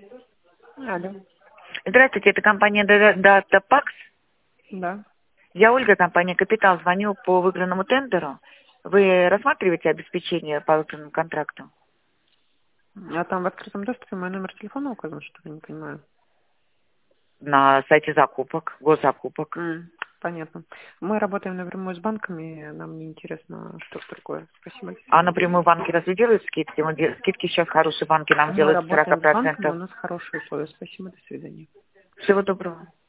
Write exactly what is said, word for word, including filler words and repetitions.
Алло. Здравствуйте, это компания DataPax. Да. Я Ольга, компания Капитал. Звоню по выигранному тендеру. Вы рассматриваете обеспечение по выигранному контракту? А там в открытом доступе мой номер телефона указан, что ли, не понимаю. На сайте закупок, госзакупок. М, понятно. Мы работаем напрямую с банками, нам не интересно что-то другое. Спасибо, до А свидания. напрямую банки разве делают скидки? Мы де- Скидки сейчас хорошие банки нам Мы делают с сорок работаем с банками, у процентов. нас хорошие условия. Спасибо, до свидания. Всего доброго.